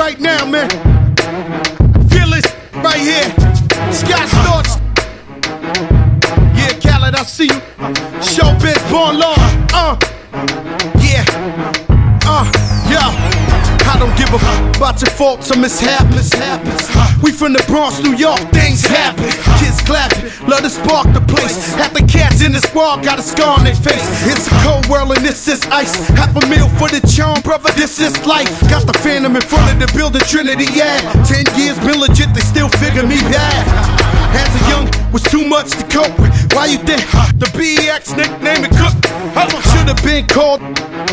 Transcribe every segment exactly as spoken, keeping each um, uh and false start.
right now, man. Feel it right here. Scott Storch. Yeah, Khaled, I see you. Showbiz, born law. Uh, yeah. Uh, yo. I don't give a fuck about your faults or mishaps. We from the Bronx, New York, things happen. Kids clapping, love to spark the place. Half the cats in the squad got a scar on their face. It's a cold world and this is ice. Half a meal for the charm, brother, this is life. Got the Phantom in front of the building, Trinity, yeah. Ten years been legit, they still figure me bad. As a young, was too much to cope with. Why you think the B X nickname it Cook? Should've been called.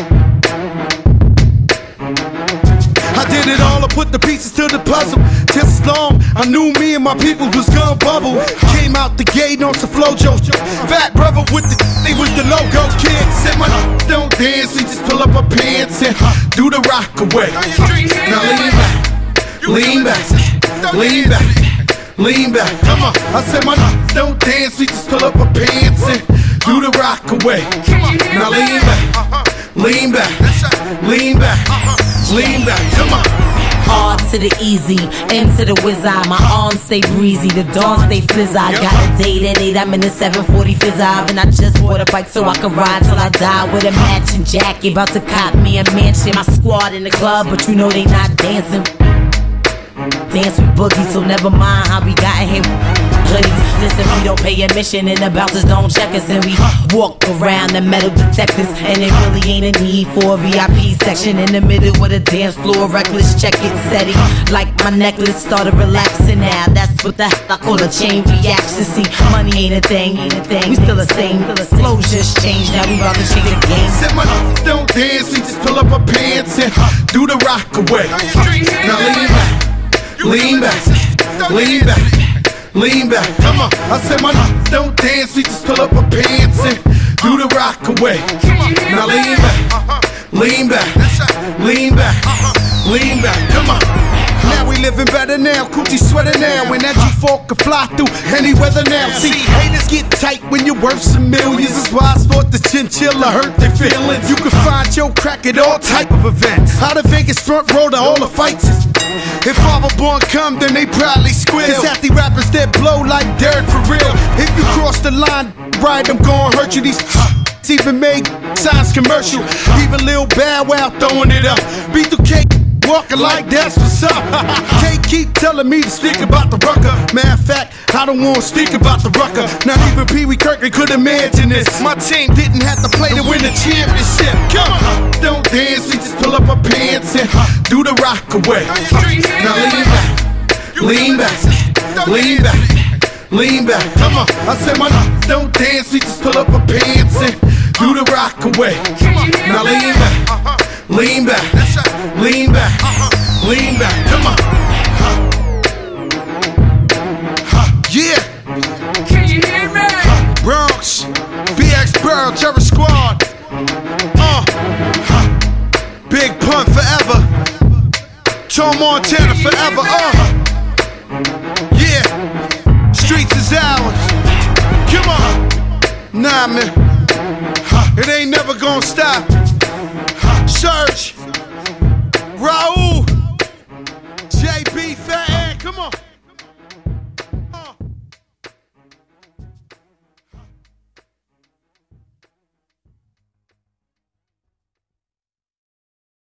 I did it all, I put the pieces to the puzzle. Just as long, I knew me and my people was gonna bubble. Came out the gate on some flojo. Fat brother with the, they was the logo kid. Said my don't dance, we just pull up our pants and do the rock away. Now lean back, lean back, lean back, lean back. Come on, I said my don't dance, we just pull up our pants and do the rock away. Now lean back, lean back, lean back. Lean back, come on. R to the easy, M to the whiz eye. My arms stay breezy, the dawn stay fizz. I got a date at eight, I'm in the seven forty fizz eye. And I just bought a bike so I can ride till I die with a matching jacket. About to cop me a mansion. My squad in the club, but you know they not dancing. Dance with Boogie, so never mind how we got here. Hoodies, listen, we don't pay admission and the bouncers don't check us. And we walk around the metal detectors. And it really ain't a need for a V I P section. In the middle with a dance floor, reckless, check it, steady. Like my necklace started relaxing now. That's what the hell I call a chain reaction. See, money ain't a thing, ain't a thing. We still the same, flow just changed, now we about to change the game. Said my don't dance, we just pull up our pants and do the rock away. Now lean back, lean back, lean back. Lean back, come on. I said my don't dance, we just pull up our pants and do the rock away. Now lean back, lean back, lean back, lean back, come on. Now we living better now, coochie sweater now. When that G four can fly through any weather now. See, haters get tight when you're worth some millions. That's why I thought the chinchilla hurt their feelings. You can find your crack at all type of events. Out of Vegas front row to all the fights. If Father Born come, then they probably squeal. It's at the rappers that blow like Derek for real. If you cross the line, right, I'm gon' hurt you. These even made signs commercial. Even Lil Bow Wow throwing it up. B two K walking like that's what's up. Can't keep telling me to speak about the rucker. Matter of fact, I don't wanna speak about the rucker. Not even Pee Wee Kirkland could imagine this. My team didn't have to play to win the championship. Come on, don't dance, we just pull up our pants and do the rock away. Now lean back, lean back, lean back, lean back. Come on, I said my don't dance, we just pull up our pants and do the rock away. Now lean back. Lean back, lean back, lean back, come on. Yeah. Can you hear me? Bronx, B X Burrow, Terror Squad. Uh. Big Pun forever. Tom Montana forever. Uh. Yeah. Streets is ours. Come on. Nah, man. It ain't never gonna stop. Search Raul.